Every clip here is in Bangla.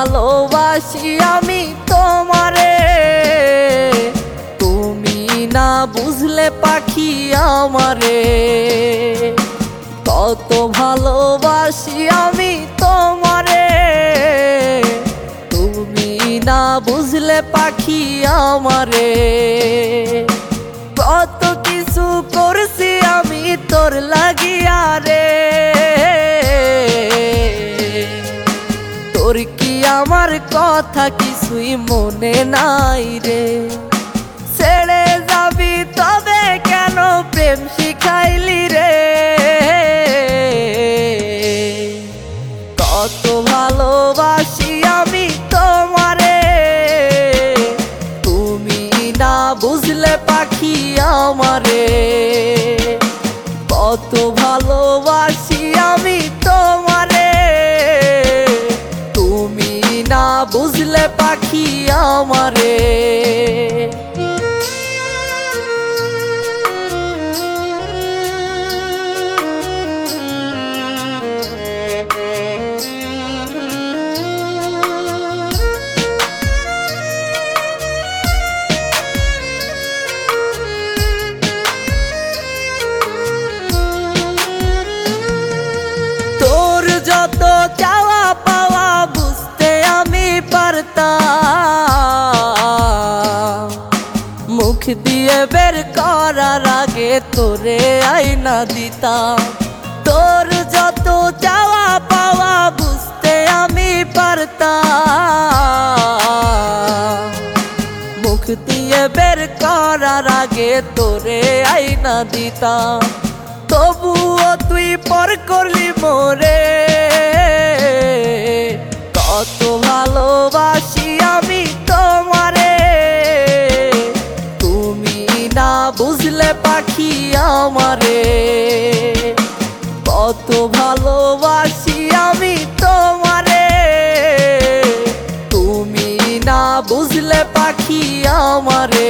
ভালোবাসি আমি তোমারে, তুমি না বুঝলে পাখি আমারে। কত ভালোবাসি আমি তোমারে, তুমি না বুঝলে পাখি আমারে। কত কিছু করছি আমি তোর লাগিয়া রে, তোর কি আমার কথা কিছুই মনে নাই রে। ছেড়ে যাবি তবে কেন প্রেম শিখাইলি রে। কত ভালোবাসি আমি তোমারে, তুমি না বুঝলে পাখি আমারে। কত ভালোবাসি আমি তোমারে, তুমি না বুঝলে পাখি আমারে। যত চাওয়া পাওয়া বুঝতে আমি পারতাম, মুখ দিয়ে বের করার আগে তোরে আইনা দিতাম। তোর যত চাওয়া পাওয়া বুঝতে আমি পারতাম, মুখ দিয়ে বের করার আগে তোরে আইনা দিতাম। তবুও তুই পর করলি মোরে। কত ভালোবাসি আমি তোমারে, তুমি না বুঝলে পাখি আমারে। কত ভালোবাসি আমি তোমারে, তুমি না বুঝলে পাখি আমারে।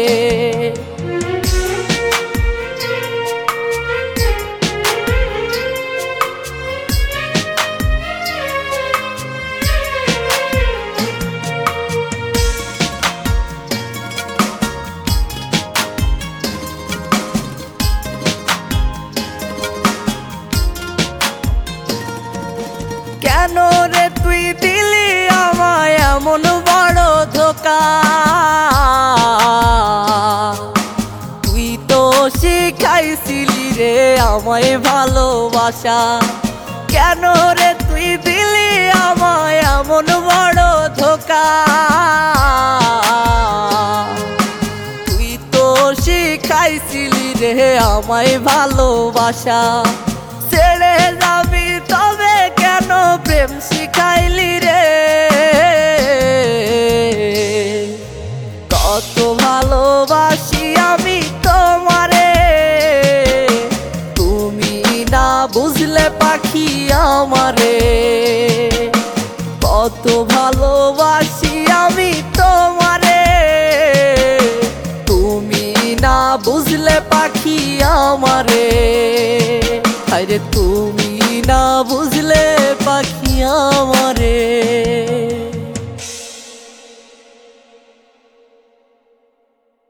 কেন রে তুই দিলি আমায় এমন বড় ধোকা, তুই তো শিখাইছিলি রে আমায় ভালোবাসা। কেন রে তুই দিলি আমায় এমন বড় ধোকা, তুই তো শিখাইছিলি রে আমায় ভালোবাসা। ছেড়ে যাবি তবে কেন প্রেম শিখাইলি রে। কত ভালোবাসি আমি তোমারে, তুমি না বুঝলে পাখি আমারে। কত ভালোবাসি আমি তোমারে, তুমি না বুঝলে পাখি আমারে। আরে তুমি না বুঝলে